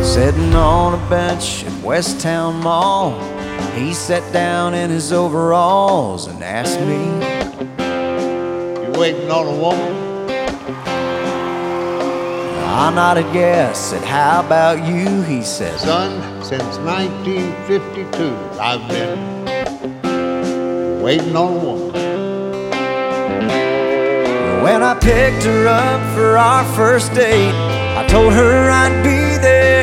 Sitting on a bench at West Town Mall, he sat down in his overalls and asked me, "You waiting on a woman?" I nodded yes, said, "How about you?" He said, "Son, since 1952, I've been waiting on a woman." When I picked her up for our first date, I told her I'd be there